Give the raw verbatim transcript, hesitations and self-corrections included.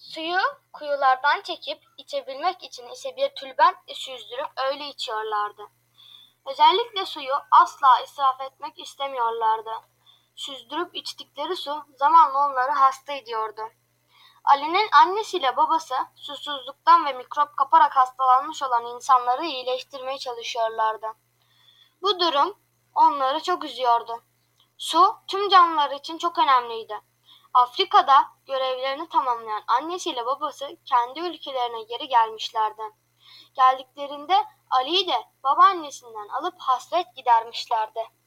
Suyu kuyulardan çekip içebilmek için ise bir tülbentle süzdürüp öyle içiyorlardı. Özellikle suyu asla israf etmek istemiyorlardı. Süzdürüp içtikleri su zamanla onları hasta ediyordu. Ali'nin annesiyle babası susuzluktan ve mikrop kaparak hastalanmış olan insanları iyileştirmeye çalışıyorlardı. Bu durum onları çok üzüyordu. Su tüm canlılar için çok önemliydi. Afrika'da görevlerini tamamlayan annesiyle babası kendi ülkelerine geri gelmişlerdi. Geldiklerinde Ali'yi de babaannesinden alıp hasret gidermişlerdi.